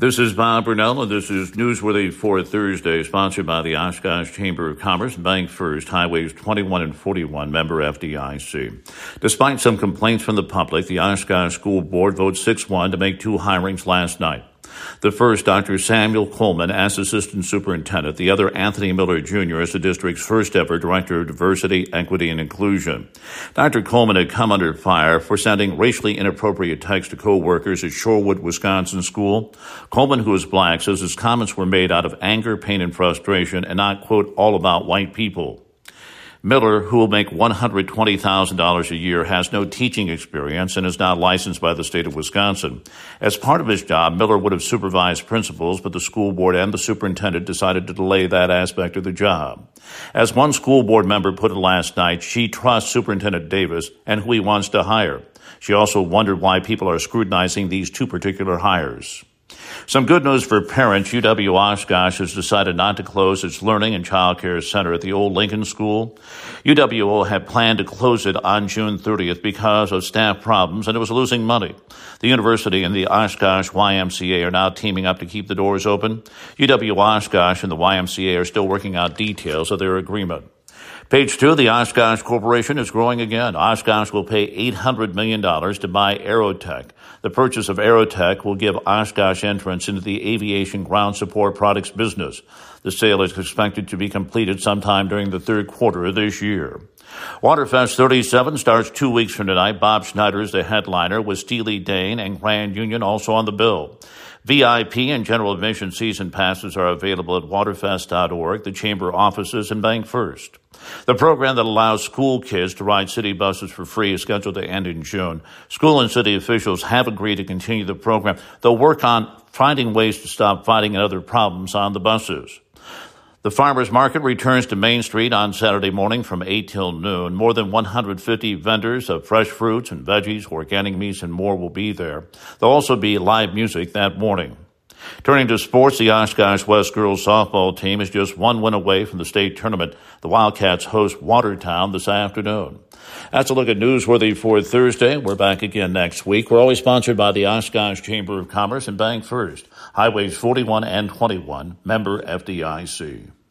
This is Bob Brunell, and this is Newsworthy for Thursday, sponsored by the Oshkosh Chamber of Commerce and Bank First, Highways 21 and 41, member FDIC. Despite some complaints from the public, the Oshkosh School Board voted 6-1 to make two hirings last night. The first, Dr. Samuel Coleman as Assistant Superintendent. The other, Anthony Miller, Jr. as the district's first ever Director of Diversity, Equity, and Inclusion. Dr. Coleman had come under fire for sending racially inappropriate texts to co-workers at Shorewood, Wisconsin school. Coleman, who is black, says his comments were made out of anger, pain, and frustration and not, quote, all about white people. Miller, who will make $120,000 a year, has no teaching experience and is not licensed by the state of Wisconsin. As part of his job, Miller would have supervised principals, but the school board and the superintendent decided to delay that aspect of the job. As one school board member put it last night, she trusts Superintendent Davis and who he wants to hire. She also wondered why people are scrutinizing these two particular hires. Some good news for parents. UW-Oshkosh has decided not to close its Learning and Child Care Center at the old Lincoln School. UWO had planned to close it on June 30th because of staff problems, and it was losing money. The university and the Oshkosh YMCA are now teaming up to keep the doors open. UW-Oshkosh and the YMCA are still working out details of their agreement. Page 2, the Oshkosh Corporation is growing again. Oshkosh will pay $800 million to buy Aerotech. The purchase of Aerotech will give Oshkosh entrance into the aviation ground support products business. The sale is expected to be completed sometime during the third quarter of this year. Waterfest 37 starts 2 weeks from tonight. Bob Schneider is the headliner, with Steely Dan and Grand Union also on the bill. VIP and general admission season passes are available at waterfest.org, the chamber offices, and Bank First. The program that allows school kids to ride city buses for free is scheduled to end in June. School and city officials have agreed to continue the program. They'll work on finding ways to stop fighting and other problems on the buses. The farmers market returns to Main Street on Saturday morning from 8 till noon. More than 150 vendors of fresh fruits and veggies, organic meats, and more will be there. There'll also be live music that morning. Turning to sports, the Oshkosh West girls softball team is just one win away from the state tournament. The Wildcats host Watertown this afternoon. That's a look at Newsworthy for Thursday. We're back again next week. We're always sponsored by the Oshkosh Chamber of Commerce and Bank First, Highways 41 and 21, member FDIC.